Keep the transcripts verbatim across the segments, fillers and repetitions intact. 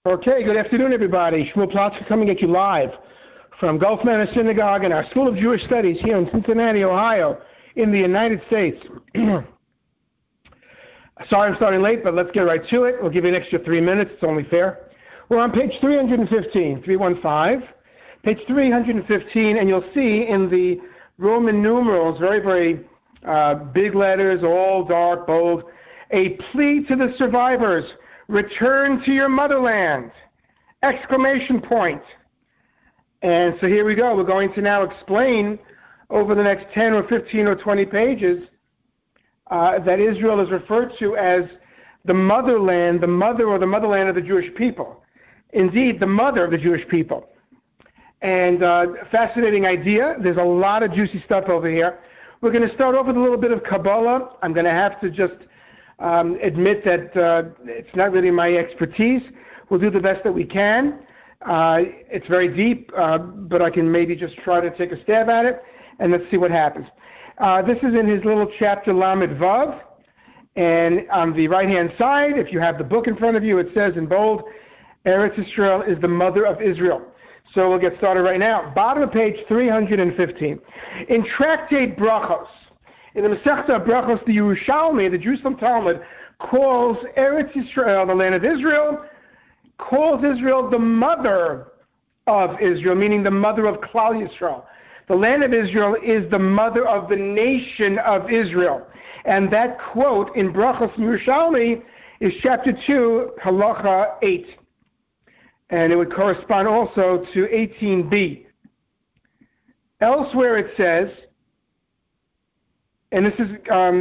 Okay, good afternoon, everybody. Shmuel Plotzker coming at you live from Gulf Manor Synagogue and our School of Jewish Studies here in Cincinnati, Ohio, in the United States. Sorry I'm starting late, but let's get right to it. We'll give you an extra three minutes. It's only fair. We're on page three fifteen, three one five. Page three fifteen, and you'll see in the Roman numerals, very, very uh, big letters, all dark, bold, a plea to the survivors. Return to your motherland! Exclamation point. And so here we go. We're going to now explain over the next ten or fifteen or twenty pages uh, that Israel is referred to as the motherland, the mother or the motherland of the Jewish people. Indeed, the mother of the Jewish people. And uh, fascinating idea. There's a lot of juicy stuff over here. We're going to start off with a little bit of Kabbalah. I'm going to have to just Um, admit that uh, it's not really my expertise. We'll do the best that we can. Uh, it's very deep, uh, but I can maybe just try to take a stab at it, and let's see what happens. Uh, this is in his little chapter Lamed Vav, and on the right-hand side, if you have the book in front of you, it says in bold, Eretz Yisrael is the mother of Israel. So we'll get started right now. Bottom of page three fifteen. In Tractate Brachos, in the Masechta Brachos, the Yerushalmi, the Jerusalem Talmud, calls Eretz Yisrael, the land of Israel, calls Israel the mother of Israel, meaning the mother of Klal Yisrael. The land of Israel is the mother of the nation of Israel. And that quote in Brachos Yerushalmi is chapter two, halacha eight. And it would correspond also to eighteen b. Elsewhere it says, and this is um,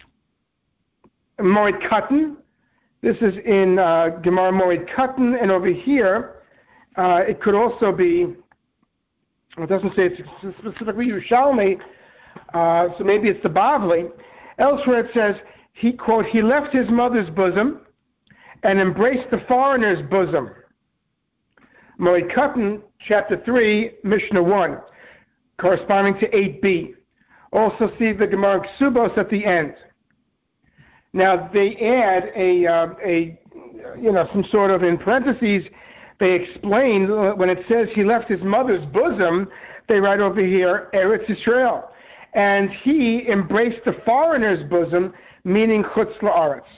Moed Katan. This is in uh, Gemara Moed Katan, and over here, uh, it could also be, it doesn't say it's specifically Yerushalmi, uh, so maybe it's the Bavli. Elsewhere it says, he, quote, he left his mother's bosom and embraced the foreigner's bosom. Moed Katan, chapter three, Mishnah one, corresponding to eight b. Also see the Gemara Ksubos at the end. Now they add a, uh, a, you know, some sort of, in parentheses, they explain when it says he left his mother's bosom, they write over here, Eretz Yisrael. And he embraced the foreigner's bosom, meaning Chutz La'aretz.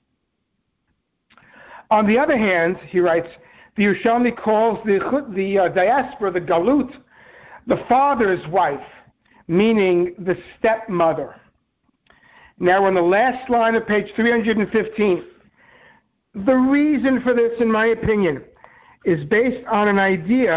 On the other hand, he writes, the Yerushalmi calls the, the uh, diaspora, the Galut, the father's wife, meaning the stepmother. Now on the last line of page three fifteen, the reason for this, in my opinion, is based on an idea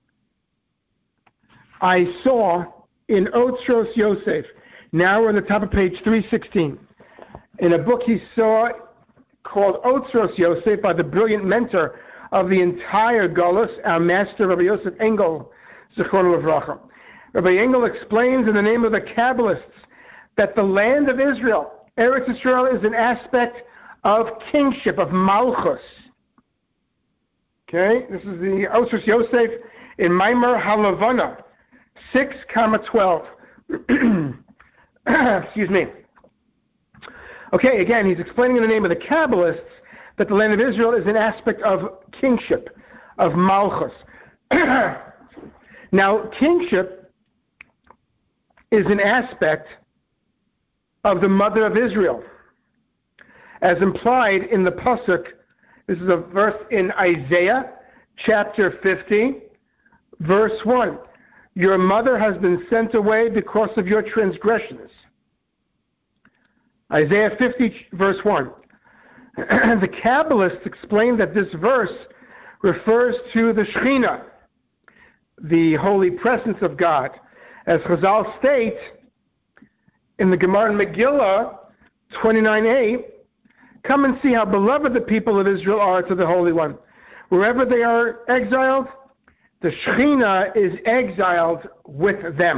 I saw in Otros Yosef. Now we're on the top of page three sixteen. In a book he saw called Otros Yosef by the brilliant mentor of the entire Golus, our master, Rabbi Yosef Engel, Zichrono Livracha. Rabbi Engel explains in the name of the Kabbalists that the land of Israel, Eretz Yisrael, is an aspect of kingship, of Malchus. Okay, this is the Otros Yosef in Maimer Halavana, six, twelve. Excuse me. Okay, again, he's explaining in the name of the Kabbalists that the land of Israel is an aspect of kingship, of Malchus. Now, kingship is an aspect of the mother of Israel, as implied in the Pasuk. This is a verse in Isaiah, chapter fifty, verse one. Your mother has been sent away because of your transgressions. Isaiah fifty, verse one. The Kabbalists explain that this verse refers to the Shekhinah, the holy presence of God. As Chazal state in the Gemara in Megillah twenty-nine a, come and see how beloved the people of Israel are to the Holy One. Wherever they are exiled, the Shekhinah is exiled with them.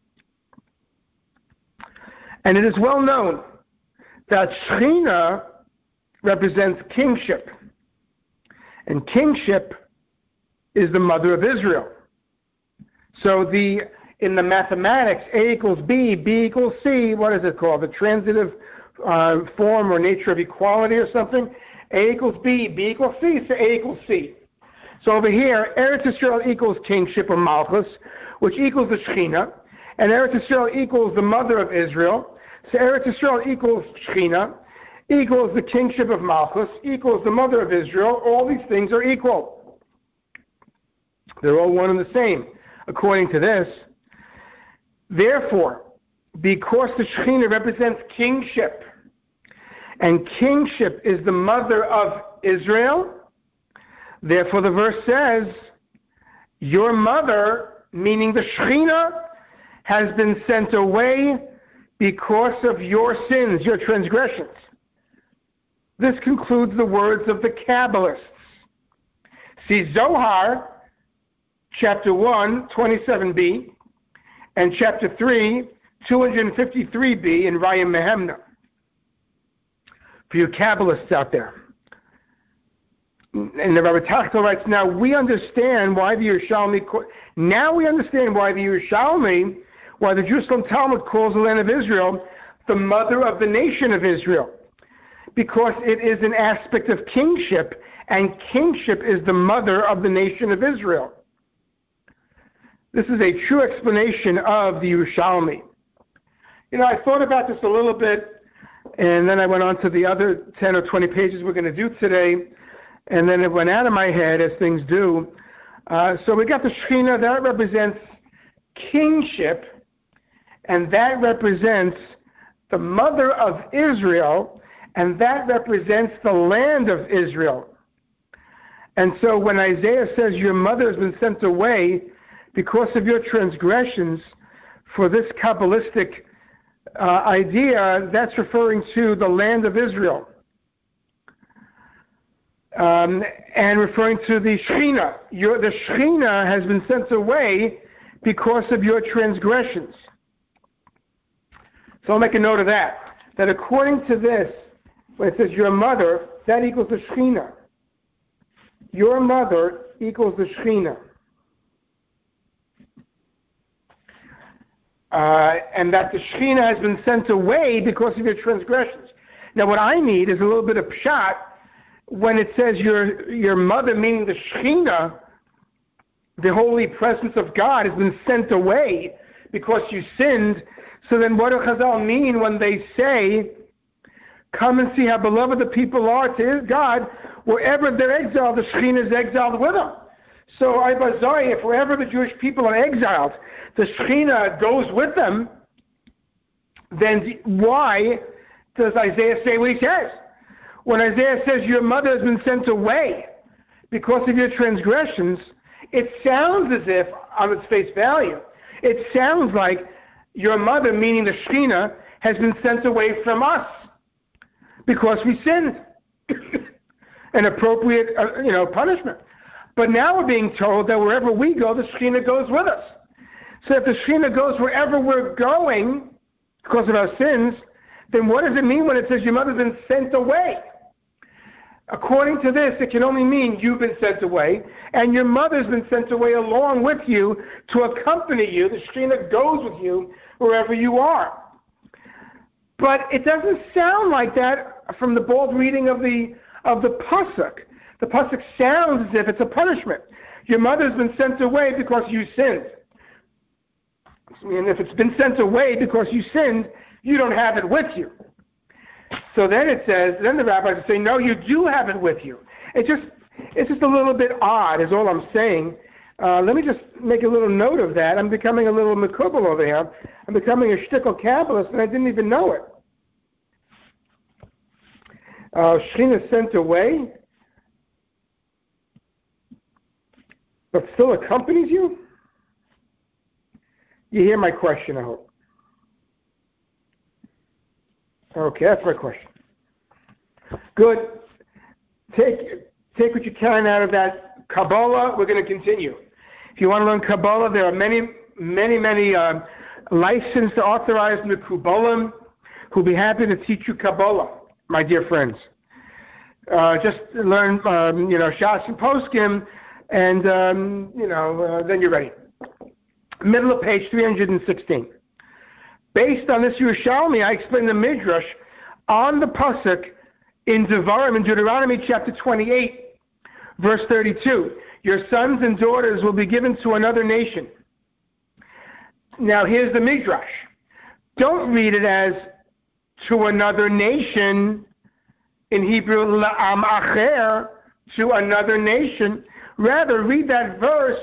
And it is well known that Shekhinah represents kingship. And kingship is the mother of Israel. So the in the mathematics, A equals B, B equals C, what is it called? The transitive uh, form or nature of equality or something. A equals B, B equals C, so A equals C. So over here, Eretz Yisrael equals kingship or Malchus, which equals the Shekhinah, and Eretz Yisrael equals the mother of Israel. So Eretz Yisrael equals Shekhinah, equals the kingship of Malchus, equals the mother of Israel. All these things are equal. They're all one and the same, according to this. Therefore, because the Shekhinah represents kingship, and kingship is the mother of Israel, therefore the verse says, your mother, meaning the Shekhinah, has been sent away because of your sins, your transgressions. This concludes the words of the Kabbalists. See Zohar, chapter one, twenty-seven b, and chapter three, two fifty-three b in Rayim Mehemna. For you Kabbalists out there. And the Rabbi Tachtel writes, now we understand why the Yerushalmi, now we understand why the Yerushalmi, why the Jerusalem Talmud calls the land of Israel the mother of the nation of Israel. Because it is an aspect of kingship, and kingship is the mother of the nation of Israel. This is a true explanation of the Yerushalmi. You know, I thought about this a little bit, and then I went on to the other ten or twenty pages we're going to do today, and then it went out of my head, as things do. Uh, so we got the Shekhinah, that represents kingship, and that represents the mother of Israel, and that represents the land of Israel. And so when Isaiah says your mother has been sent away because of your transgressions, for this Kabbalistic uh, idea, that's referring to the land of Israel. Um, and referring to the Shekhinah. Your, the Shekhinah has been sent away because of your transgressions. So I'll make a note of that. That according to this, when it says your mother, that equals the Shekhinah. Your mother equals the Shekhinah. Uh, and that the Shekhinah has been sent away because of your transgressions. Now what I need is a little bit of pshat. When it says your your mother, meaning the Shekhinah, the holy presence of God, has been sent away because you sinned. So then what do Chazal mean when they say, come and see how beloved the people are to God, wherever they're exiled, the Shekhinah is exiled with them. So Ibazai, if wherever the Jewish people are exiled, the Shekhinah goes with them, then why does Isaiah say what he says? When Isaiah says your mother has been sent away because of your transgressions, it sounds as if, on its face value, it sounds like your mother, meaning the Shekhinah, has been sent away from us because we sinned. An appropriate, uh, you know, punishment. But now we're being told that wherever we go, the Shekhinah goes with us. So if the Shekhinah goes wherever we're going because of our sins, then what does it mean when it says your mother's been sent away? According to this, it can only mean you've been sent away, and your mother's been sent away along with you to accompany you. The Shekhinah goes with you wherever you are. But it doesn't sound like that from the bald reading of the of the pasuk. The pasuk sounds as if it's a punishment. Your mother's been sent away because you sinned. And if it's been sent away because you sinned, you don't have it with you. So then it says, then the rabbis say, no, you do have it with you. It's just, it's just a little bit odd, is all I'm saying. Uh, let me just make a little note of that. I'm becoming a little makubal over here. I'm becoming a shtickle Kabbalist, and I didn't even know it. Uh, Shekhinah sent away, but still accompanies you? You hear my question, I hope. Okay, that's my question. Good. Take take what you can out of that Kabbalah. We're going to continue. If you want to learn Kabbalah, there are many, many, many uh, licensed, authorized Mekubalim who'll be happy to teach you Kabbalah, my dear friends. Uh, just learn, um, you know, Shas and Poskim, and, um, you know, uh, then you're ready. Middle of page three hundred sixteen. Based on this Yerushalmi, I explained the Midrash on the pasuk, in Devarim, in Deuteronomy chapter twenty-eight, verse thirty-two. Your sons and daughters will be given to another nation. Now here's the Midrash. Don't read it as to another nation, in Hebrew, la'am acher, to another nation. Rather, read that verse,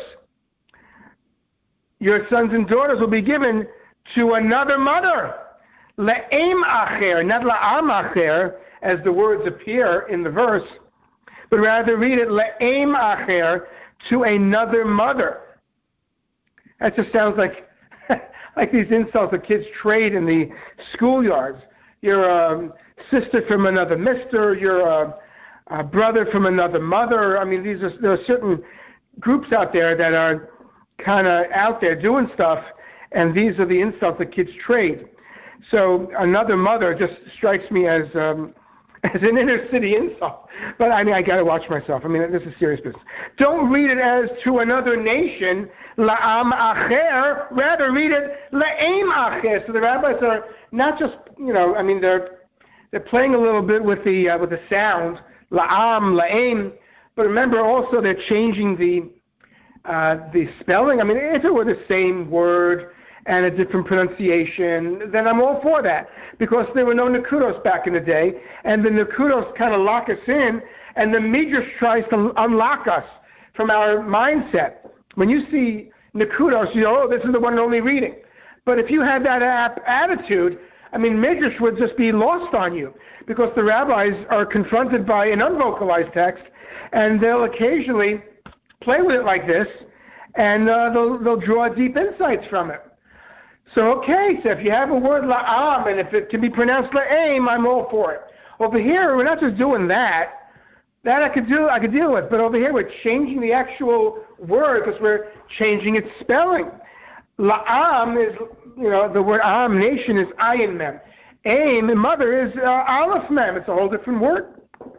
your sons and daughters will be given to another mother. Le'em acher, not la'am acher, as the words appear in the verse, but rather read it, le'em acher, to another mother. That just sounds like like these insults that kids trade in the schoolyards. You're a sister from another mister, you're a, a brother from another mother. I mean, these are, there are certain groups out there that are kind of out there doing stuff, and these are the insults that kids trade. So another mother just strikes me as um, as an inner city insult. But I mean, I got to watch myself. I mean, this is serious business. Don't read it as to another nation, la'am acher. Rather, read it la'em acher. So the rabbis are not just, you know, I mean, they're they're playing a little bit with the uh, with the sound, la'am, la'em. But remember, also they're changing the uh, the spelling. I mean, if it were the same word and a different pronunciation, then I'm all for that, because there were no Nakudos back in the day, and the Nakudos kind of lock us in, and the Midrash tries to unlock us from our mindset. When you see Nakudos, you know, oh, this is the one and only reading. But if you had that ap- attitude, I mean, Midrash would just be lost on you, because the rabbis are confronted by an unvocalized text, and they'll occasionally play with it like this, and uh, they'll, they'll draw deep insights from it. So, okay, so if you have a word la'am, and if it can be pronounced la'em, I'm all for it. Over here, we're not just doing that. That I could do, I could deal with. But over here, we're changing the actual word because we're changing its spelling. La'am is, you know, the word am, nation, is ayin mem. Aim, mother, is uh, aleph mem. It's a whole different word.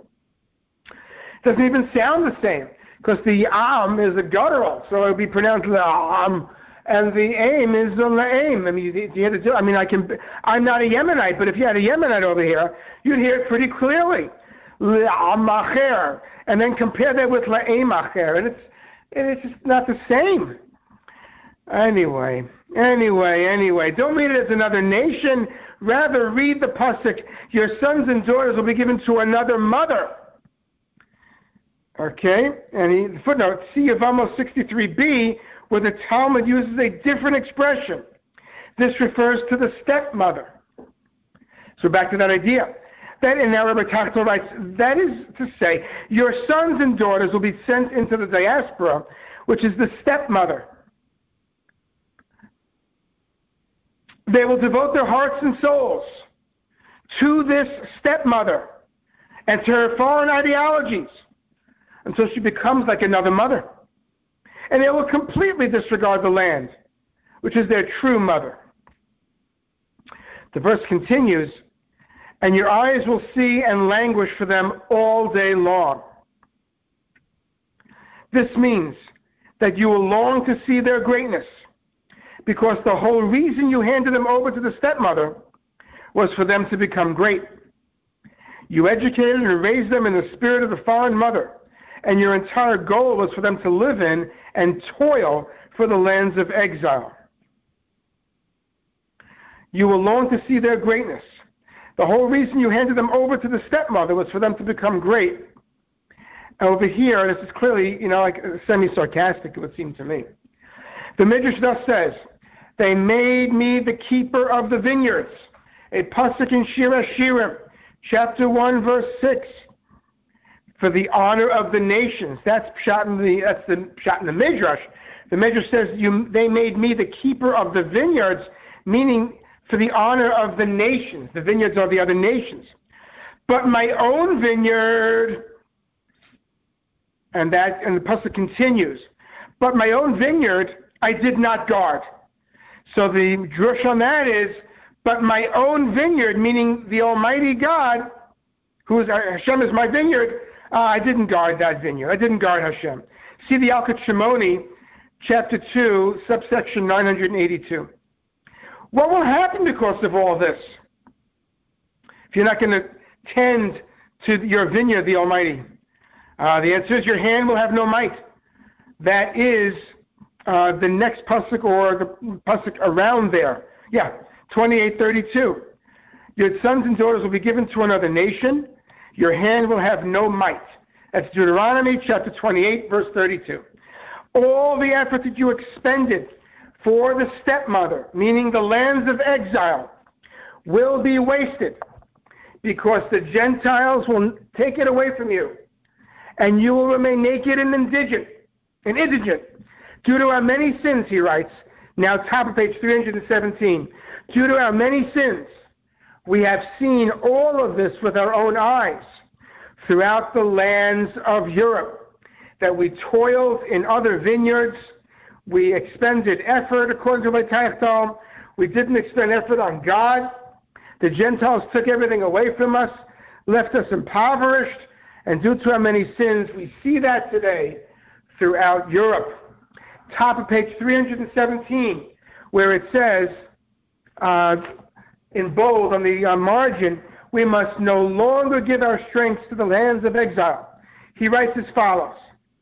It doesn't even sound the same, because the am is a guttural, so it would be pronounced la'am. And the aim is the la'im. I mean, you, you had to do. I mean, I can. I'm not a Yemenite, but if you had a Yemenite over here, you'd hear it pretty clearly. La'am acher, and then compare that with la'im acher, and it's it's just not the same. Anyway, anyway, anyway, don't read it as another nation. Rather, read the pasuk. Your sons and daughters will be given to another mother. Okay, and he, footnote C of Amos sixty-three b. where the Talmud uses a different expression. This refers to the stepmother. So back to that idea. Then in now Rabbi Tachtel writes, that is to say, your sons and daughters will be sent into the diaspora, which is the stepmother. They will devote their hearts and souls to this stepmother and to her foreign ideologies until she becomes like another mother. And they will completely disregard the land, which is their true mother. The verse continues, and your eyes will see and languish for them all day long. This means that you will long to see their greatness, because the whole reason you handed them over to the stepmother was for them to become great. You educated and raised them in the spirit of the foreign mother, and your entire goal was for them to live in and toil for the lands of exile. You will long to see their greatness. The whole reason you handed them over to the stepmother was for them to become great. And over here, this is clearly, you know, like semi-sarcastic, it would seem to me. The Midrash thus says, they made me the keeper of the vineyards. A pasuk in Shir Hashirim, chapter one, verse six. For the honor of the nations. That's shot in the that's the shot in the Midrash. The Midrash says you they made me the keeper of the vineyards, meaning for the honor of the nations. The vineyards are the other nations. But my own vineyard, and that and the pasuk continues. But my own vineyard I did not guard. So the drush on that is, but my own vineyard, meaning the Almighty God, who is Hashem is my vineyard. Uh, I didn't guard that vineyard. I didn't guard Hashem. See the Yalkut Shimoni, chapter two, subsection nine hundred eighty-two. What will happen because of all this? If you're not going to tend to your vineyard, the Almighty? Uh, the answer is your hand will have no might. That is uh, the next pasuk or the pasuk around there. Yeah, twenty-eight thirty-two. Your sons and daughters will be given to another nation. Your hand will have no might. That's Deuteronomy chapter twenty-eight, verse thirty-two. All the effort that you expended for the stepmother, meaning the lands of exile, will be wasted because the Gentiles will take it away from you, and you will remain naked and indigent, and indigent. Due to our many sins, he writes, now top of page three hundred seventeen, due to our many sins, we have seen all of this with our own eyes throughout the lands of Europe, that we toiled in other vineyards, we expended effort according to Vaitayachtal, we didn't expend effort on God, the Gentiles took everything away from us, left us impoverished, and due to our many sins, we see that today throughout Europe. Top of page three hundred seventeen, where it says, uh, in bold on the uh, margin, we must no longer give our strength to the lands of exile. He writes as follows,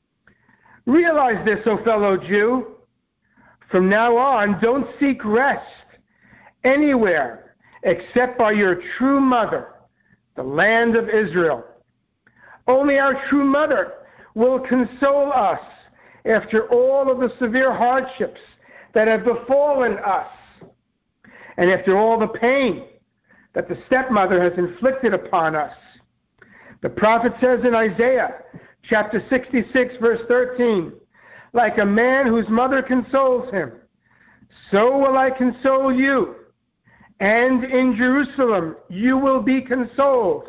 realize this, O fellow Jew. From now on, don't seek rest anywhere except by your true mother, the land of Israel. Only our true mother will console us after all of the severe hardships that have befallen us, and after all the pain that the stepmother has inflicted upon us. The prophet says in Isaiah chapter sixty-six, verse thirteen, like a man whose mother consoles him, so will I console you, and in Jerusalem you will be consoled.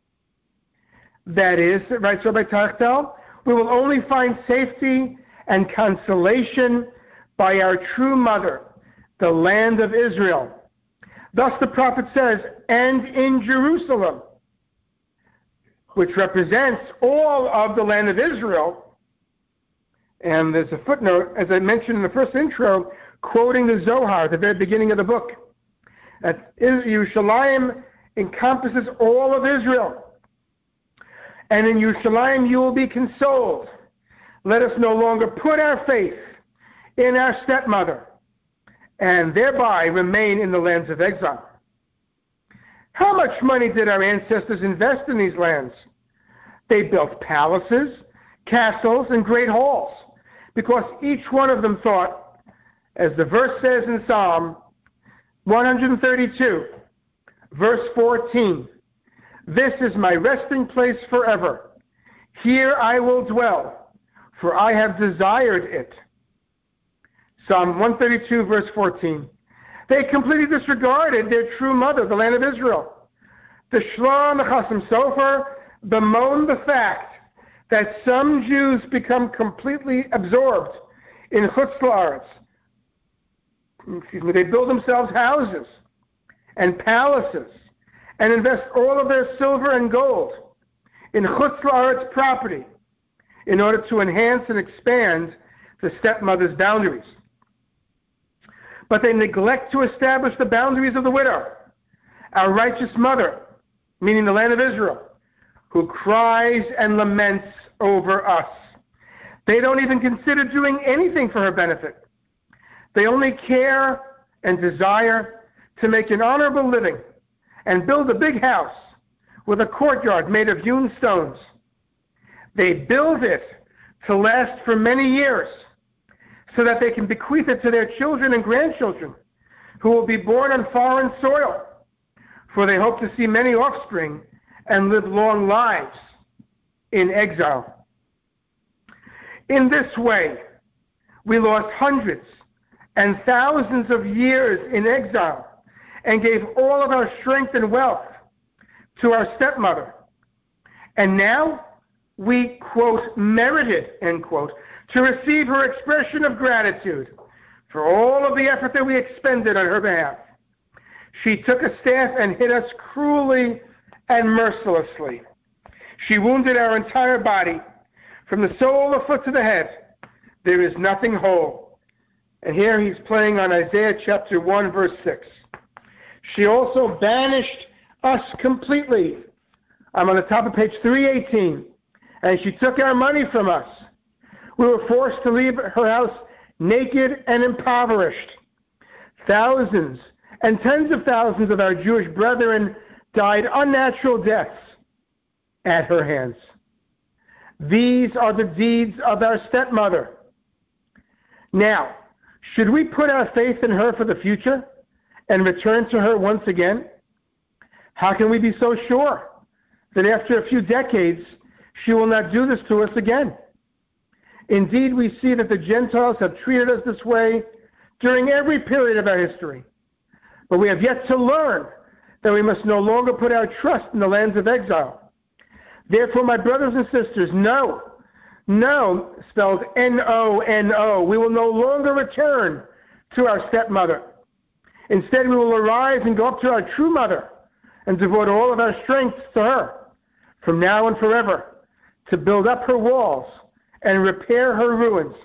That is, writes Rabbi Tachtel, we will only find safety and consolation by our true mother, the land of Israel. Thus the prophet says, and in Jerusalem, which represents all of the land of Israel. And there's a footnote, as I mentioned in the first intro, quoting the Zohar at the very beginning of the book. That Yerushalayim encompasses all of Israel. And in Yerushalayim you will be consoled. Let us no longer put our faith in our stepmother, and thereby remain in the lands of exile. How much money did our ancestors invest in these lands? They built palaces, castles, and great halls, because each one of them thought, as the verse says in Psalm one thirty-two, verse fourteen, this is my resting place forever. Here I will dwell, for I have desired it. Psalm one thirty-two, verse fourteen. They completely disregarded their true mother, the land of Israel. The Shloah and the Chasam Sofer bemoan the fact that some Jews become completely absorbed in Chutz La'aretz. Excuse me, they build themselves houses and palaces and invest all of their silver and gold in Chutz La'aretz property in order to enhance and expand the stepmother's boundaries. But they neglect to establish the boundaries of the widow, our righteous mother, meaning the land of Israel, who cries and laments over us. They don't even consider doing anything for her benefit. They only care and desire to make an honorable living and build a big house with a courtyard made of hewn stones. They build it to last for many years, so that they can bequeath it to their children and grandchildren who will be born on foreign soil, for they hope to see many offspring and live long lives in exile. In this way, we lost hundreds and thousands of years in exile and gave all of our strength and wealth to our stepmother. And now we, quote, merited, end quote, to receive her expression of gratitude for all of the effort that we expended on her behalf. She took a staff and hit us cruelly and mercilessly. She wounded our entire body, from the sole of the foot to the head. There is nothing whole. And here he's playing on Isaiah chapter one, verse six. She also banished us completely I'm on the top of page three eighteen. And she took our money from us. We were forced to leave her house naked and impoverished. Thousands and tens of thousands of our Jewish brethren died unnatural deaths at her hands. These are the deeds of our stepmother. Now, should we put our faith in her for the future and return to her once again? How can we be so sure that after a few decades she will not do this to us again? Indeed, we see that the Gentiles have treated us this way during every period of our history. But we have yet to learn that we must no longer put our trust in the lands of exile. Therefore, my brothers and sisters, no, no, spelled N O N O, we will no longer return to our stepmother. Instead, we will arise and go up to our true mother and devote all of our strength to her, from now and forever, to build up her walls and repair her ruins.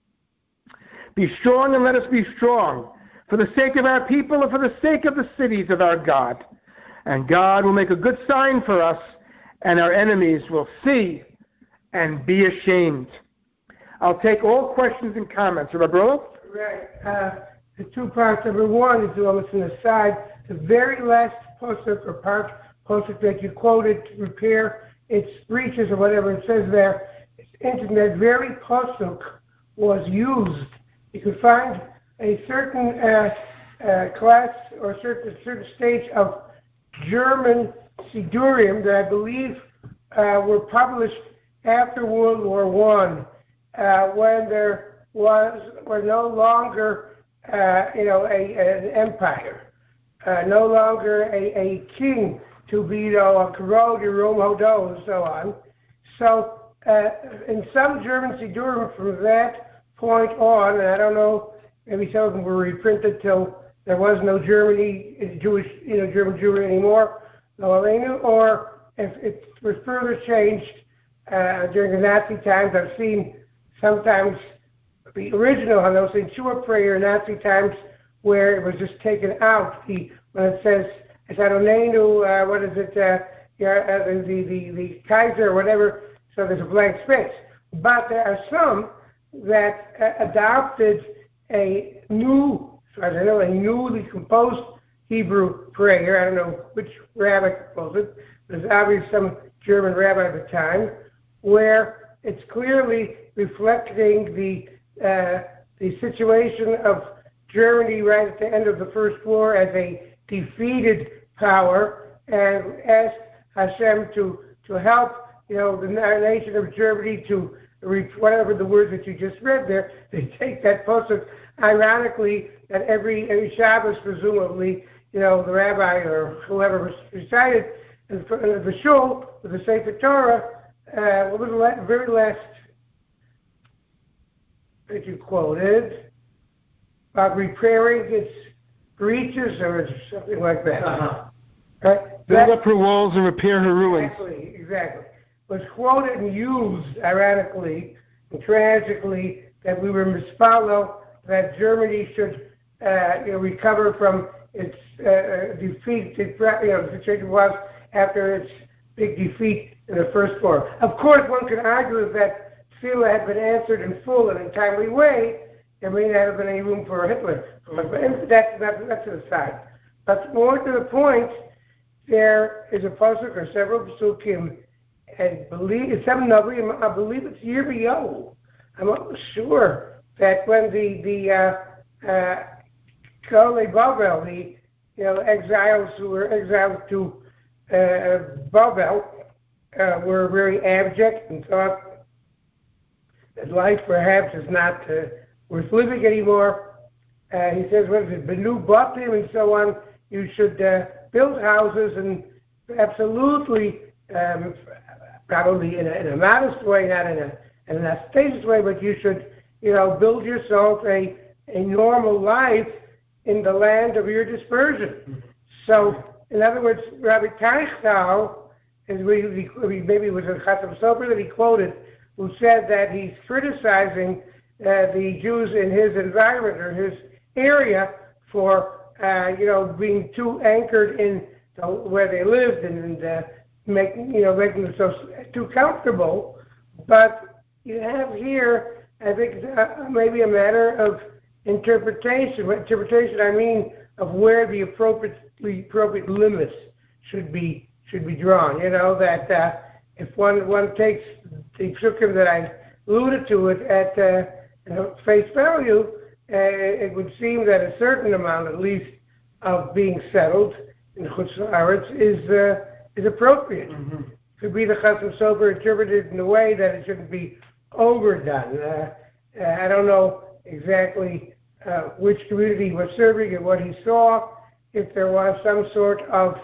Be strong and let us be strong, for the sake of our people and for the sake of the cities of our God. And God will make a good sign for us, and our enemies will see and be ashamed. I'll take all questions and comments. Rabbi Brolo? Right. Uh, the two parts. Number one is almost an aside. The very last posuk or part posuk that you quoted to repair its breaches or whatever it says there, it's interesting that very posuk was used. You could find a certain uh, uh, class or a certain, certain stage of German Sidurim that I believe uh, were published after World War One, uh, when there was were no longer uh, you know a, an empire, uh, no longer a, a king to be, you know, a Karod, Rome, Hodo, and so on. So uh, in some German Sidurim from that point on, and I don't know, maybe some of them were reprinted till there was no Germany, Jewish, you know, German Jewry anymore, no Aleinu, or if it was further changed uh, during the Nazi times. I've seen sometimes the original Hanosin Shua prayer in Nazi times where it was just taken out. The when it says it's Adonenu, uh, what is it? Uh, yeah, uh, the, the the Kaiser or whatever. So there's a blank space. But there are some that uh, adopted a new, as far as I know, a newly composed Hebrew prayer. I don't know which rabbi composed it. There's obviously some German rabbi at the time, where it's clearly reflecting the uh, the situation of Germany right at the end of the First War as a defeated power, and ask Hashem to to help, you know, the nation of Germany to reach whatever the words that you just read there. They take that posuk, ironically, that every every Shabbos, presumably, you know, the rabbi or whoever recited in the shul with the Sefer Torah. Uh, what was the la- very last that you quoted about repairing its breaches or something like that? Uh-huh. Right? Build up her walls and repair her ruins. Exactly, exactly. Was quoted and used, ironically and tragically, that we were mispalo, that Germany should uh, you know, recover from its uh, defeat, you know, the situation was after its big defeat in the First War. Of course, one could argue that Tefillah had been answered in full and in a timely way, there may not have been any room for Hitler. But that's, that's, that's an aside. But more to the point, there is a pasuk or several pasukim, and believe some Navi, I believe it's Yirmiyahu. I'm not sure that when the the uh, uh, Kolei Bavel, the you know exiles who were exiled to uh, Bavel, uh, were very abject and thought that life perhaps is not uh, worth living anymore. Uh, he says, what is it, Benu Batim and so on. You should uh, build houses and absolutely, um, probably in a, in a modest way, not in a in an ostentatious way, but you should, you know, build yourself a a normal life in the land of your dispersion. Mm-hmm. So, in other words, Rabbi Teichtal, as we, we maybe it was a Chassam Sofer that he quoted, who said that he's criticizing uh, the Jews in his environment or his area for, uh, you know, being too anchored in the, where they lived and, and uh, making, you know, making themselves too comfortable. But you have here, I think, uh, maybe a matter of interpretation. By interpretation, I mean of where the appropriate, the appropriate limits should be should be drawn. You know, that uh, if one one takes the psukim that I alluded to it at uh, you know, face value, uh, it would seem that a certain amount, at least, of being settled in Chutz La'aretz is uh, is appropriate. Mm-hmm. Could be the Chasam Sofer interpreted in a way that it shouldn't be overdone. Uh, uh, I don't know exactly uh, which community he was serving and what he saw. If there was some sort of,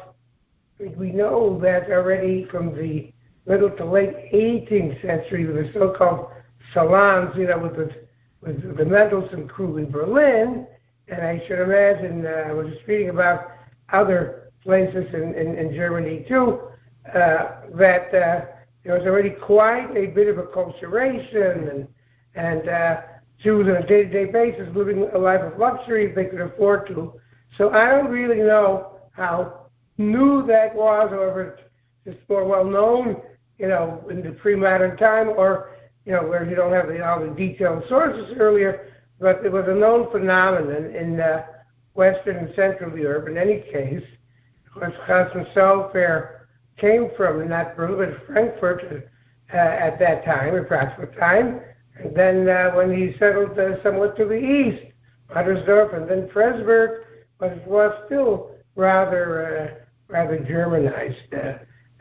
we know that already from the middle to late eighteenth century with the so-called salons, you know, with the with the Mendelssohn crew in Berlin, and I should imagine uh, I was just reading about other places in, in, in Germany too, uh, that uh, there was already quite a bit of acculturation and and uh, Jews on a day-to-day basis living a life of luxury if they could afford to. So I don't really know how new that was, or if it's more well known, you know, in the pre-modern time, or you know, where you don't have the, all the detailed sources earlier. But it was a known phenomenon in uh, Western and Central Europe. In any case, because Chasam Sofer came from not Berlin, but Frankfurt uh, at that time, approximate time. And then uh, when he settled uh, somewhat to the east, Ottersdorf and then Presburg, but it was still rather uh, rather Germanized. Uh,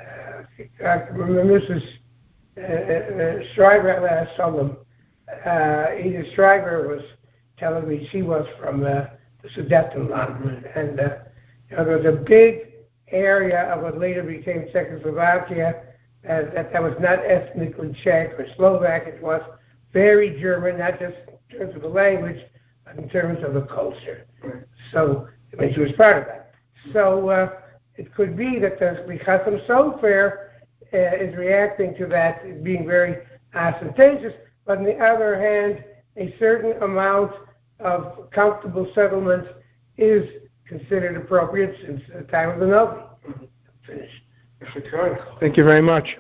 uh, I remember Missus Uh, uh, Schreiber last summer, uh, Edith Schreiber was telling me she was from uh, the Sudetenland, and uh, you know, there was a big area of what later became Czechoslovakia uh, that, that was not ethnically Czech or Slovak. It was very German, not just in terms of the language, but in terms of the culture. Right. So, I mean, she was part of that. So uh, it could be that the Chasam Sofer Uh, is reacting to that being very ostentatious, but on the other hand, a certain amount of comfortable settlement is considered appropriate since the time of the Navi. Finish. Thank you very much.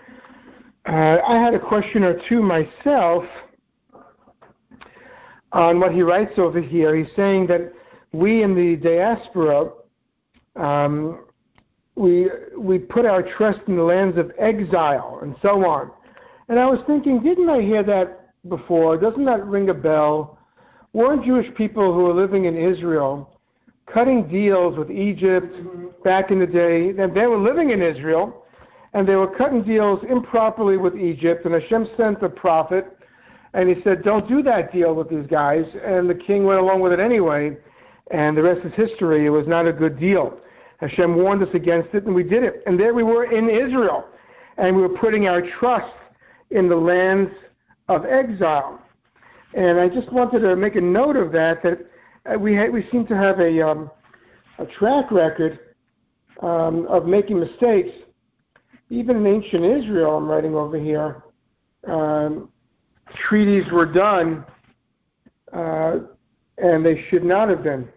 Uh, I had a question or two myself on what he writes over here. He's saying that we in the diaspora, um, we we put our trust in the lands of exile and so on. And I was thinking, didn't I hear that before? Doesn't that ring a bell? Weren't Jewish people who were living in Israel cutting deals with Egypt mm-hmm. back in the day? And they were living in Israel, and they were cutting deals improperly with Egypt, and Hashem sent a prophet, and he said, don't do that deal with these guys. And the king went along with it anyway, and the rest is history. It was not a good deal. Hashem warned us against it, and we did it. And there we were in Israel, and we were putting our trust in the lands of exile. And I just wanted to make a note of that, that we ha- we seem to have a, um, a track record um, of making mistakes. Even in ancient Israel, I'm writing over here, um, treaties were done, uh, and they should not have been.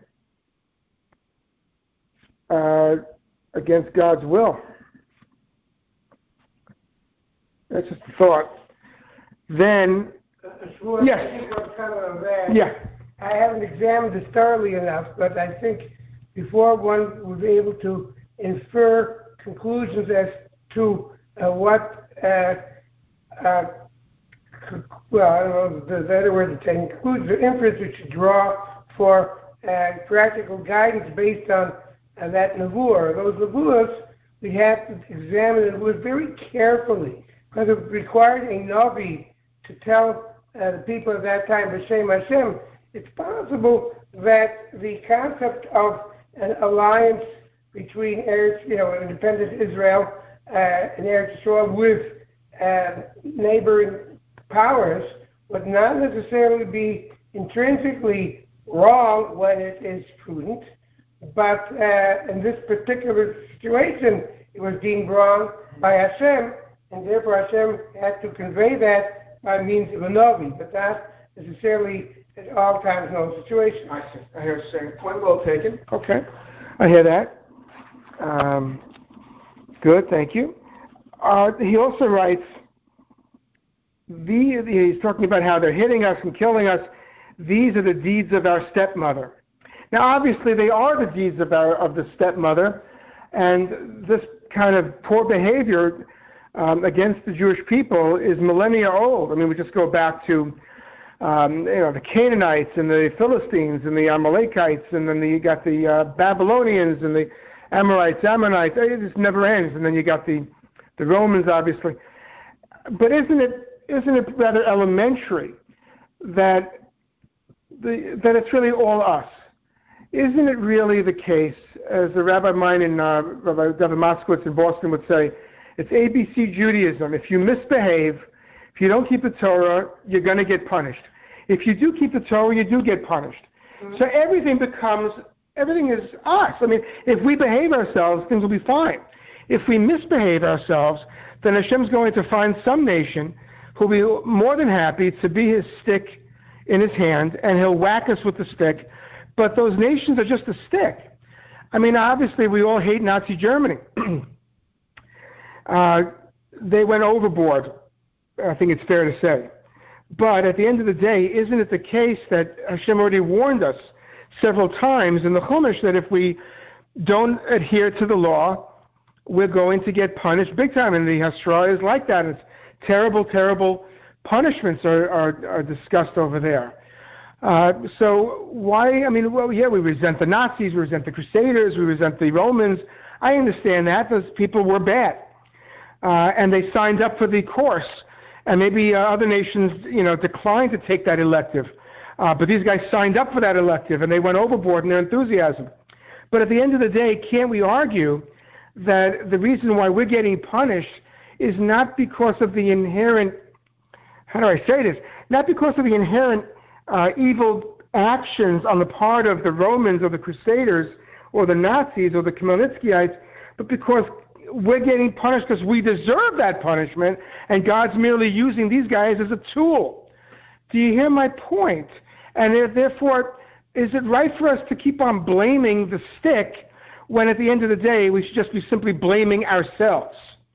Uh, against God's will. That's just a thought. Then, uh, sure, yes. I think I'll comment on that. Yeah. I haven't examined this thoroughly enough, but I think before one would be able to infer conclusions as to uh, what, uh, uh, well, I don't know the better word to say, conclusions or inference we should draw for uh, practical guidance based on Uh, that nevuah, those nevuahs, we have to examine the nevuahs very carefully, because it required a Navi to tell uh, the people at that time, B'Shem Hashem. It's possible that the concept of an alliance between Eretz, you know, independent Israel uh, and Eretz Yisrael with uh, neighboring powers would not necessarily be intrinsically wrong when it is prudent. But uh, in this particular situation, it was deemed wrong by Hashem, and therefore Hashem had to convey that by means of a Navi, but not necessarily at all times no situation. I see. I hear you saying, point well taken. Okay. I hear that. Um, good, thank you. uh, he also writes, the, he's talking about how they're hitting us and killing us. These are the deeds of our stepmother. Now, obviously, they are the deeds of our of the stepmother, and this kind of poor behavior um, against the Jewish people is millennia old. I mean, we just go back to um, you know the Canaanites and the Philistines and the Amalekites, and then you got the uh, Babylonians and the Amorites, Ammonites. It just never ends. And then you got the the Romans, obviously. But isn't it isn't it rather elementary that the that it's really all us? Isn't it really the case, as a rabbi of mine in uh, Rabbi David Moskowitz in Boston would say, it's A B C Judaism. If you misbehave, if you don't keep the Torah, you're going to get punished. If you do keep the Torah, you do get punished. Mm-hmm. So everything becomes, everything is us. I mean, if we behave ourselves, things will be fine. If we misbehave ourselves, then Hashem's going to find some nation who'll be more than happy to be his stick in his hand, and he'll whack us with the stick. But those nations are just a stick. I mean, obviously, we all hate Nazi Germany. uh, they went overboard, I think it's fair to say. But at the end of the day, isn't it the case that Hashem already warned us several times in the Chumash that if we don't adhere to the law, we're going to get punished big time? And the Hashra is like that. It's terrible, terrible punishments are, are, are discussed over there. Uh, so why, I mean, well, yeah, we resent the Nazis, we resent the Crusaders, we resent the Romans. I understand that. Those people were bad. Uh, and they signed up for the course. And maybe uh, other nations, you know, declined to take that elective. Uh, but these guys signed up for that elective, and they went overboard in their enthusiasm. But at the end of the day, can't we argue that the reason why we're getting punished is not because of the inherent, how do I say this, not because of the inherent Uh, evil actions on the part of the Romans or the Crusaders or the Nazis or the Khmelnytskyites, but because we're getting punished because we deserve that punishment, and God's merely using these guys as a tool. Do you hear my point? And therefore, is it right for us to keep on blaming the stick when at the end of the day we should just be simply blaming ourselves?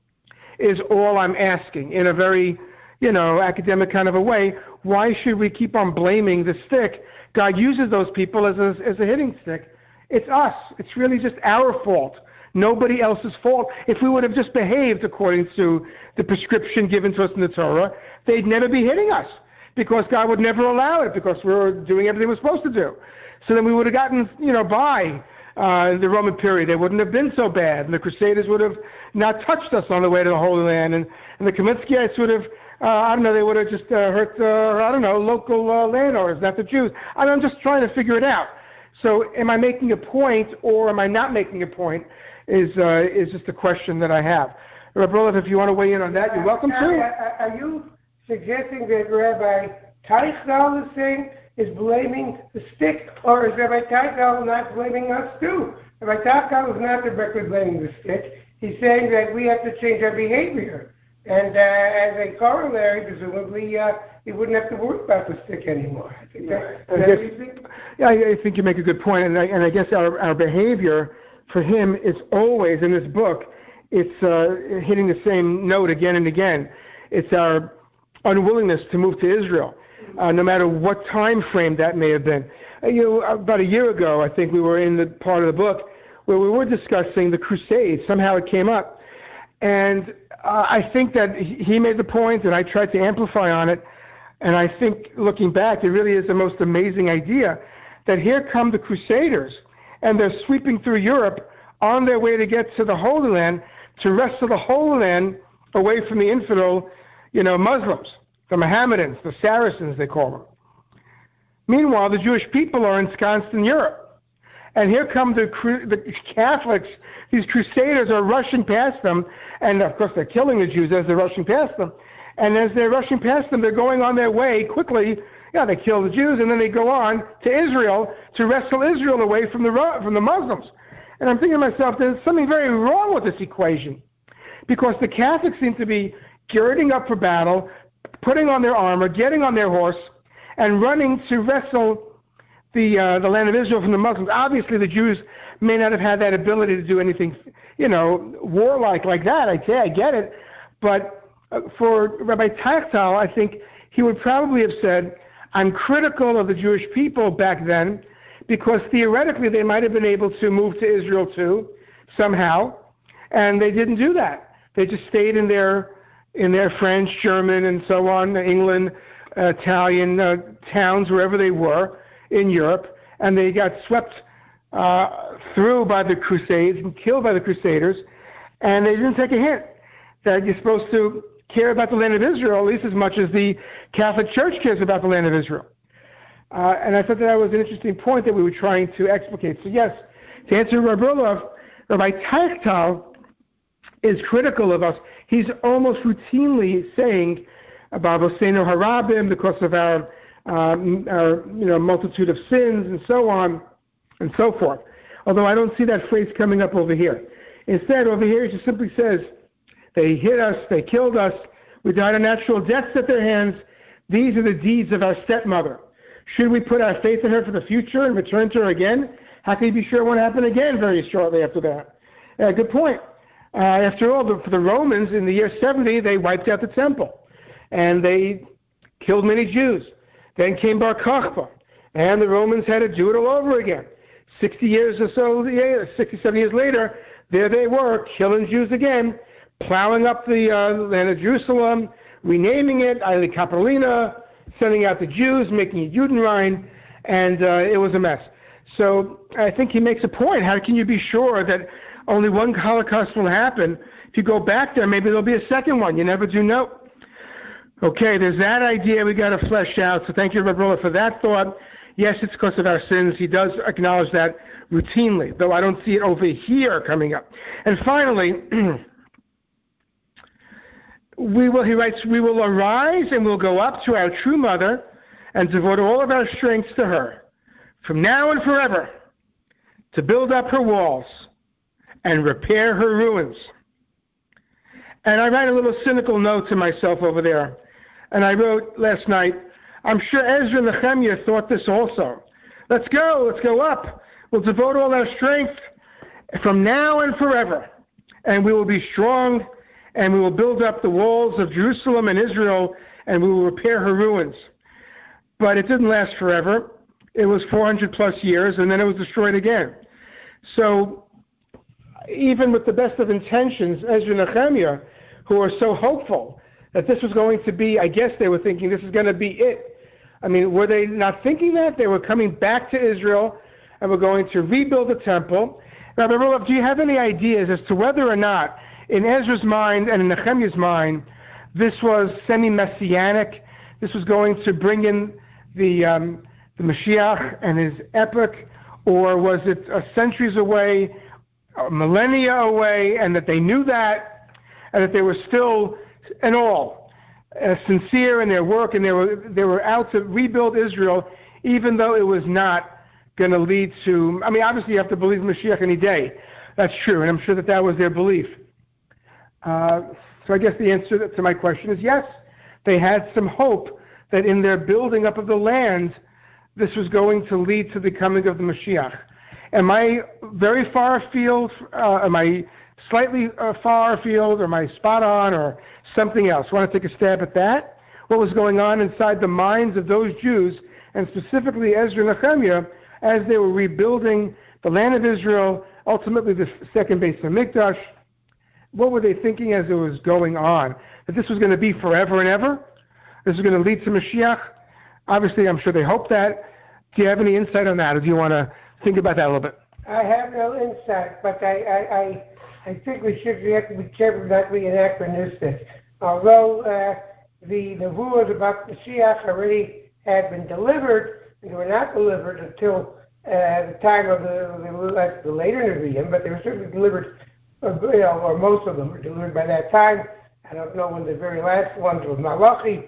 Is all I'm asking in a very, you know, academic kind of a way. Why should we keep on blaming the stick? God uses those people as a, as a hitting stick. It's us. It's really just our fault. Nobody else's fault. If we would have just behaved according to the prescription given to us in the Torah, they'd never be hitting us because God would never allow it because we were doing everything we're supposed to do. So then we would have gotten, you know, by uh, the Roman period. They wouldn't have been so bad, and the Crusaders would have not touched us on the way to the Holy Land, and, and the Khmelnytskyites would have Uh, I don't know, they would have just uh, hurt, uh, I don't know, local uh, landowners, not the Jews. I mean, I'm just trying to figure it out. So am I making a point or am I not making a point is uh, is just a question that I have. Rabbi Roloff, if you want to weigh in on that, you're welcome to. Are you suggesting that Rabbi Teichel is saying is blaming the stick, or is Rabbi Teichel not blaming us too? Rabbi Teichel is not directly blaming the stick. He's saying that we have to change our behavior. And uh, as a corollary, presumably, uh, he wouldn't have to worry about the stick anymore. I think that, I guess, yeah, I think you make a good point, and I, and I guess our, our behavior for him is always, in this book, it's uh, hitting the same note again and again. It's our unwillingness to move to Israel, uh, no matter what time frame that may have been. Uh, you know, about a year ago, I think we were in the part of the book where we were discussing the Crusades. Somehow it came up. And uh, I think that he made the point, and I tried to amplify on it, and I think, looking back, it really is the most amazing idea, that here come the Crusaders, and they're sweeping through Europe on their way to get to the Holy Land, to wrestle the Holy Land away from the infidel, you know, Muslims, the Mohammedans, the Saracens, they call them. Meanwhile, the Jewish people are ensconced in Europe. And here come the, the Catholics. These Crusaders are rushing past them, and of course they're killing the Jews as they're rushing past them. And as they're rushing past them, they're going on their way quickly. Yeah, they kill the Jews, and then they go on to Israel to wrestle Israel away from the from the Muslims. And I'm thinking to myself, there's something very wrong with this equation, because the Catholics seem to be girding up for battle, putting on their armor, getting on their horse, and running to wrestle The, uh, the land of Israel from the Muslims. Obviously, the Jews may not have had that ability to do anything, you know, warlike like that. I say, I get it. But uh, for Rabbi Tachtal, I think he would probably have said, I'm critical of the Jewish people back then because theoretically they might have been able to move to Israel too, somehow, and they didn't do that. They just stayed in their in their French, German, and so on, England, uh, Italian uh, towns, wherever they were in Europe, and they got swept uh, through by the Crusades and killed by the Crusaders, and they didn't take a hint that you're supposed to care about the land of Israel at least as much as the Catholic Church cares about the land of Israel. Uh, and I thought that, that was an interesting point that we were trying to explicate. So yes, to answer Rabbi Roloff, Rabbi Tachtal is critical of us. He's almost routinely saying about Voseno Harabim because of our, um, our you know, multitude of sins and so on and so forth. Although I don't see that phrase coming up over here. Instead, over here, it just simply says, they hit us, they killed us, we died a natural deaths at their hands. These are the deeds of our stepmother. Should we put our faith in her for the future and return to her again? How can you be sure it won't happen again very shortly after that? Uh, good point. Uh, after all, the, for the Romans, in the year seventy, they wiped out the temple. And they killed many Jews. Then came Bar Kokhba. And the Romans had to do it all over again. sixty years or so, sixty-seven years later, there they were, killing Jews again, plowing up the uh, land of Jerusalem, renaming it, Aili Capitolina, sending out the Jews, making it Judenrein, and uh, it was a mess. So I think he makes a point. How can you be sure that only one Holocaust will happen? If you go back there, maybe there'll be a second one. You never do know. Okay, there's that idea we got to flesh out. So thank you, Rabbi Roller, for that thought. Yes, it's because of our sins. He does acknowledge that routinely, though I don't see it over here coming up. And finally, we will, he writes, we will arise and we'll go up to our true mother and devote all of our strengths to her, from now and forever, to build up her walls and repair her ruins. And I write a little cynical note to myself over there. And I wrote last night, I'm sure Ezra and Nehemiah thought this also. Let's go, let's go up. We'll devote all our strength from now and forever. And we will be strong, and we will build up the walls of Jerusalem and Israel, and we will repair her ruins. But it didn't last forever. It was four hundred plus years, and then it was destroyed again. So even with the best of intentions, Ezra and Nehemiah, who are so hopeful that this was going to be, I guess they were thinking this is going to be it. I mean, were they not thinking that? They were coming back to Israel and were going to rebuild the temple. Rabbi Roloff, do you have any ideas as to whether or not, in Ezra's mind and in Nehemiah's mind, this was semi-messianic? This was going to bring in the, um, the Mashiach and his epic, or was it uh, centuries away, uh, millennia away, and that they knew that, and that they were still, in all, uh, sincere in their work, and they were they were out to rebuild Israel, even though it was not going to lead to, I mean, obviously you have to believe in Mashiach any day. That's true, and I'm sure that that was their belief. Uh, so I guess the answer to my question is yes. They had some hope that in their building up of the land, this was going to lead to the coming of the Mashiach. Am I very far afield? Uh, am I slightly uh, far afield? Or am I spot on? Or something else? Want to take a stab at that? What was going on inside the minds of those Jews, and specifically Ezra and Nehemiah, as they were rebuilding the land of Israel, ultimately the second Beis Hamikdash? What were they thinking as it was going on? That this was going to be forever and ever? This is going to lead to Mashiach? Obviously, I'm sure they hope that. Do you have any insight on that, or do you want to think about that a little bit? I have no insight, but I, I, I, I think we should have to be careful not to be anachronistic. Although uh, the nevuahs about Mashiach already had been delivered, and they were not delivered until uh, the time of the, the, the later Nevi'im, but they were certainly delivered, uh, you know, or most of them were delivered by that time. I don't know when the very last ones were Malachi.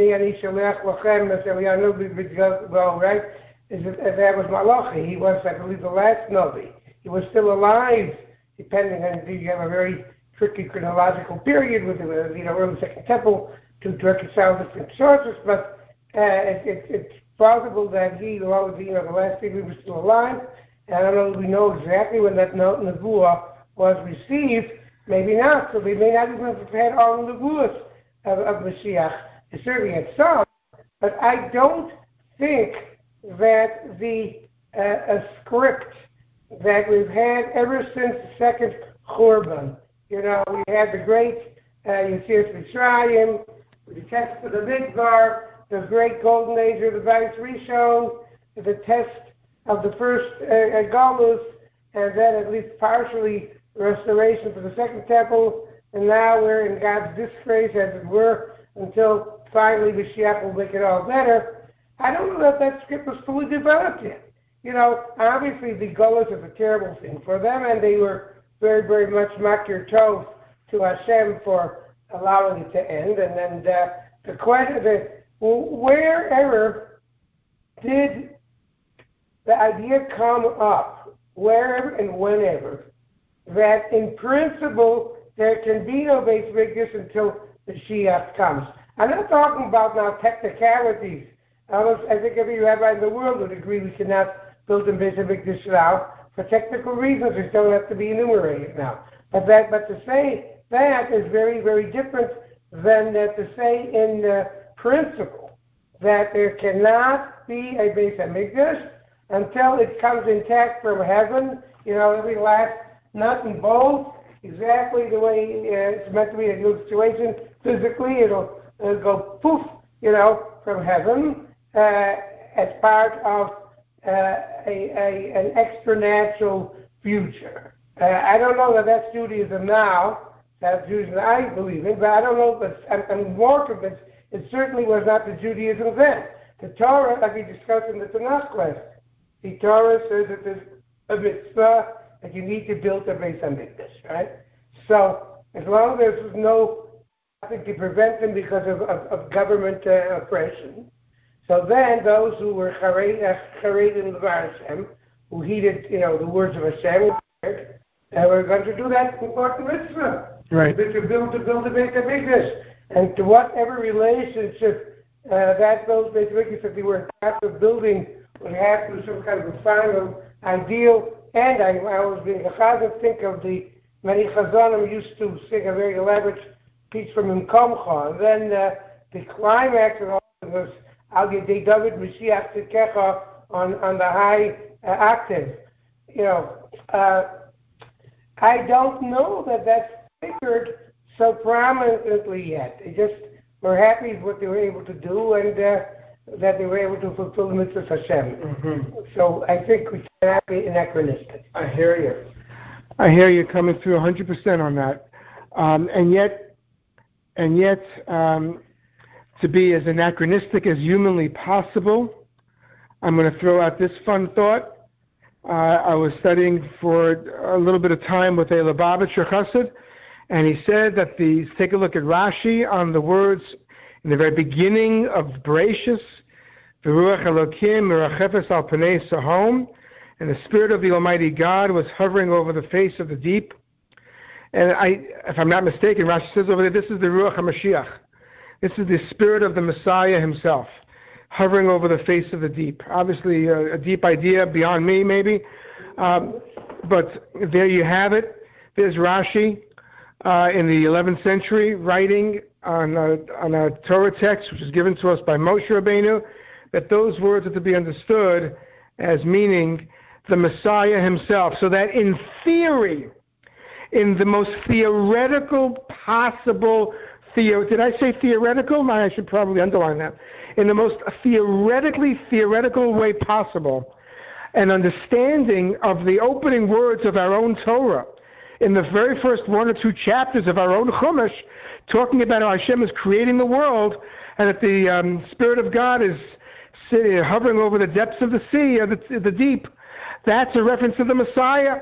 Right? Is it, that was Malachi. He was, I believe, the last Navi. He was still alive, depending on, you have a very tricky chronological period with the you know, early Second Temple to, to reconcile different sources, but uh, it, it, it's possible that he, along with you know, the last Navi, was still alive. And I don't know, we know exactly when that Nevuah was received, maybe not. So they may not even have had all the rules of, of Mashiach. They certainly had some, but I don't think that the uh, a script that we've had ever since the second Churban, you know, we had the great uh, Yetzias Mitzrayim, the test for the Midbar, the great golden age of the Bayis Rishon, the test of the first uh, Galus, and then at least partially restoration for the second temple, and now we're in God's disgrace, as it were, until finally Mashiach will make it all better. I don't know that that script was fully developed yet. You know, obviously the Galus is a terrible thing for them, and they were very, very much makir tov to Hashem for allowing it to end. And then uh, the question, the, wherever did the idea come up, wherever and whenever, that in principle there can be no Beis Mikdash until the Mashiach comes. I'm not talking about now technicalities. Almost, I think every rabbi in the world would agree we cannot build a Beis Mikdash now for technical reasons, which don't have to be enumerated now. But that, but to say that is very, very different than uh, to say in uh, principle that there cannot be a Beis Mikdash until it comes intact from heaven. You know, every last nut and bolt, exactly the way uh, it's meant to be in a situation. Physically, it'll, it'll go poof, you know, from heaven uh, as part of uh, a, a an extranatural future. Uh, I don't know that that's Judaism now. That's Judaism I believe in, but I don't know. But I'm, I'm more convinced it certainly was not the Judaism then. The Torah, like we discussed in the Tanakh class, the Torah says that there's a mitzvah that you need to build a Beis Hamikdash, right? So as long as there's no nothing to prevent them because of, of, of government uh, oppression, so then those who were chareid in L'var Hashem, who heeded, you know, the words of Hashem, uh, were going to do that before the mitzvah, right? To build to build a Beis Hamikdash, and to whatever relationship uh, that those Beis Hamikdash that they were tasked with building would have to some kind of a final ideal. And I, I was being a chazan, think of the many chazanim used to sing a very elaborate piece from Imkomcha, and then uh, the climax of all was Al Yedei David Mashiach Tzidkecha on on the high uh, octave. You know, uh, I don't know that that's figured so prominently yet. They just were happy with what they were able to do, and uh, that they were able to fulfill the mitzvah of Hashem. Mm-hmm. So I think we cannot be anachronistic. I hear you. I hear you coming through one hundred percent on that. Um, and yet, and yet, um, to be as anachronistic as humanly possible, I'm going to throw out this fun thought. Uh, I was studying for a little bit of time with a Lubavitcher Chassid, and he said that the, take a look at Rashi on the words in the very beginning of Bereshis, V'ruach Elokim merachefes al panei sahom, and the Spirit of the Almighty God was hovering over the face of the deep. And I, if I'm not mistaken, Rashi says over there, this is the Ruach HaMashiach. This is the Spirit of the Messiah himself, hovering over the face of the deep. Obviously, a, a deep idea beyond me, maybe. Um, but there you have it. There's Rashi uh, in the eleventh century writing on a, on a Torah text, which is given to us by Moshe Rabbeinu, that those words are to be understood as meaning the Messiah himself. So that in theory, in the most theoretical possible, theo- did I say theoretical? I should probably underline that. In the most theoretically theoretical way possible, an understanding of the opening words of our own Torah, in the very first one or two chapters of our own Chumash, talking about how Hashem is creating the world, and that the um, Spirit of God is sitting, hovering over the depths of the sea, or the, the deep. That's a reference to the Messiah.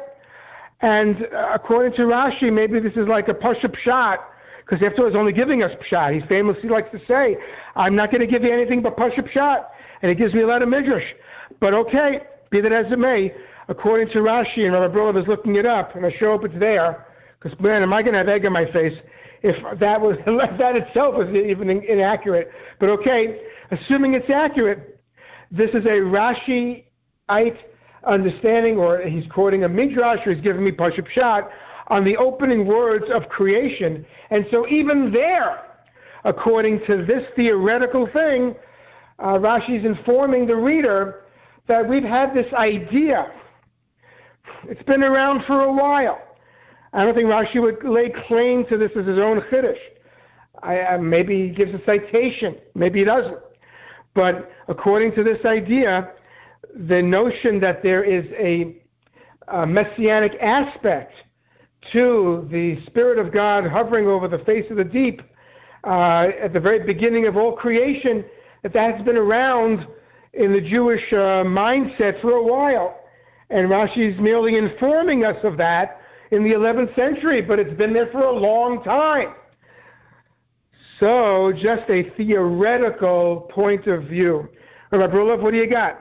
And uh, according to Rashi, maybe this is like a Pasha Pshat, because after all, he's only giving us Pshat. He famously likes to say, I'm not going to give you anything but Pasha Pshat. And he gives me a lot of Midrash. But okay, be that as it may, according to Rashi, and Rabbi Brolov is looking it up, and I show up it's there, because man, am I going to have egg on my face if that was that itself was even inaccurate. But okay, assuming it's accurate, this is a Rashi-ite understanding, or he's quoting a Midrash, or he's giving me Pasha Pshat on the opening words of creation. And so even there, according to this theoretical thing, uh, Rashi's informing the reader that we've had this idea. It's been around for a while. I don't think Rashi would lay claim to this as his own chiddush. I, uh, maybe he gives a citation, maybe he doesn't. But according to this idea, the notion that there is a, a messianic aspect to the Spirit of God hovering over the face of the deep uh, at the very beginning of all creation, that that's been around in the Jewish uh, mindset for a while. And Rashi is merely informing us of that in the eleventh century, but it's been there for a long time. So, just a theoretical point of view. Rabbi Brulov, what do you got?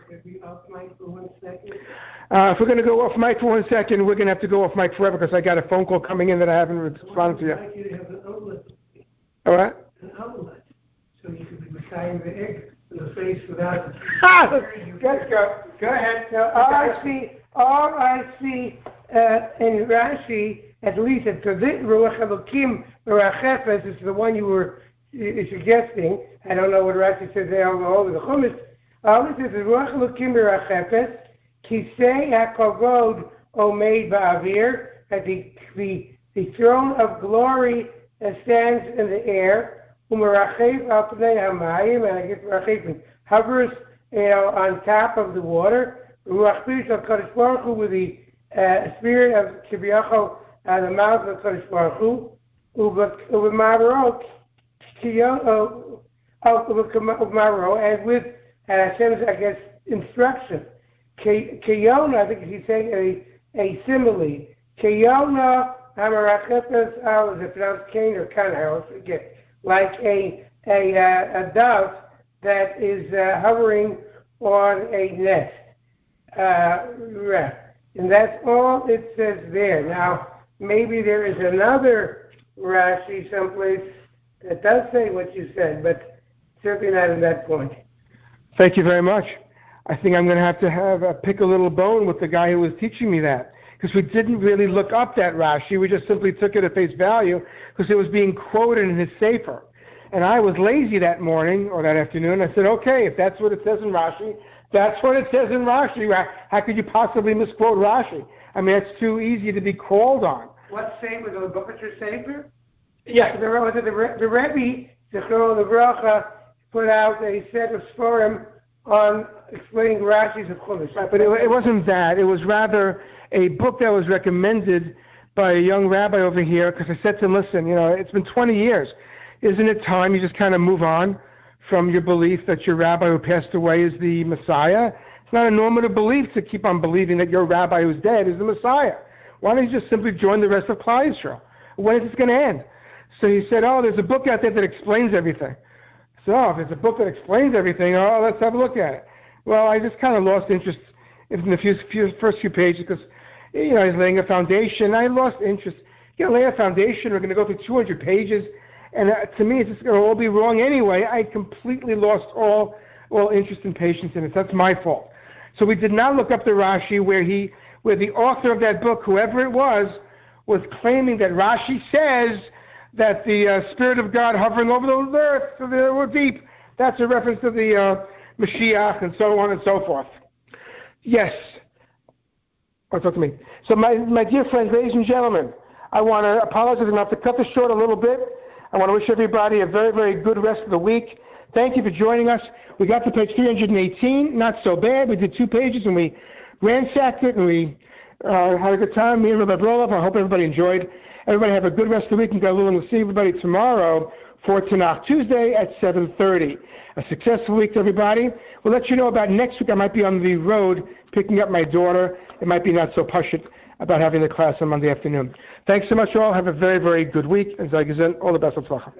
Uh, if we're going to go off mic for one second, we're going to have to go off mic forever because I got a phone call coming in that I haven't responded to yet. You have an outlet. All right? An outlet. So you could be massaging the egg in the face without... Ah, let's go. Go ahead. Now, all I see, all I see uh, in Rashi, at least at Tazit Ruach Elokim Merachefes, is the one you were uh, suggesting. I don't know what Rashi says there all over the Chumash. All it says is Ruach Elokim Merachefes, Kisei HaKavod Omeid Ba'avir, that the, the, the throne of glory uh, stands in the air, Umerachev Al Pnei HaMayim, and I guess Merachef hovers, you know, on top of the water. Ruach Pidish Al Kadosh Baruch Hu, with the uh, spirit of Kibiyachol, uh, the mouth of Kadosh Baruch Hu, Ubemavro, Kiyo, Ubemavro, and with uh, Hashem's, I guess, instruction. Kiyona, I think he's saying a, a simile. Kiyona Hamarachepes Al, is it pronounced Cain or Kana? I forget. Like a a, uh, a dove that is uh, hovering on a nest. Uh, and that's all it says there. Now, maybe there is another Rashi someplace that does say what you said, but certainly not at that point. Thank you very much. I think I'm going to have to have uh, pick a little bone with the guy who was teaching me that, because we didn't really look up that Rashi. We just simply took it at face value because it was being quoted in his Sefer. And I was lazy that morning or that afternoon. I said, okay, if that's what it says in Rashi, that's what it says in Rashi. How could you possibly misquote Rashi? I mean, it's too easy to be called on. What Sefer? The book at your Sefer? Yeah. The, the, the, the Rebbe, Zichron Livracha, put out a set of Sforim on explaining Rashi's of Chumash. Right, but it, it wasn't that. It was rather a book that was recommended by a young rabbi over here, because I said to him, listen, you know, it's been twenty years. Isn't it time you just kind of move on from your belief that your rabbi who passed away is the Messiah? It's not a normative belief to keep on believing that your rabbi who's dead is the Messiah. Why don't you just simply join the rest of Klal Yisrael? When is this going to end? So he said, oh, there's a book out there that explains everything. So oh, if there's a book that explains everything, oh, let's have a look at it. Well, I just kind of lost interest in the few, few, first few pages because, you know, he's laying a foundation. I lost interest. You're going to lay a foundation. We're going to go through two hundred pages. And uh, to me, it's just going to all be wrong anyway. I completely lost all all interest and patience in it. That's my fault. So we did not look up the Rashi where he, where the author of that book, whoever it was, was claiming that Rashi says that the uh, Spirit of God hovering over the earth, so they were deep. That's a reference to the uh, Mashiach and so on and so forth. Yes. Oh, talk to me. So my, my dear friends, ladies and gentlemen, I want to apologize. I'm going to have to cut this short a little bit. I want to wish everybody a very, very good rest of the week. Thank you for joining us. We got to page three hundred eighteen. Not so bad. We did two pages and we ransacked it and we uh, had a good time. Me and Rabbi Brolov. I hope everybody enjoyed. Everybody have a good rest of the week and God willing, we'll see everybody tomorrow for Tanakh Tuesday at seven thirty. A successful week to everybody. We'll let you know about next week. I might be on the road picking up my daughter. It might be not so pashut about having the class on Monday afternoon. Thanks so much all. Have a very, very good week. And all the best of luck.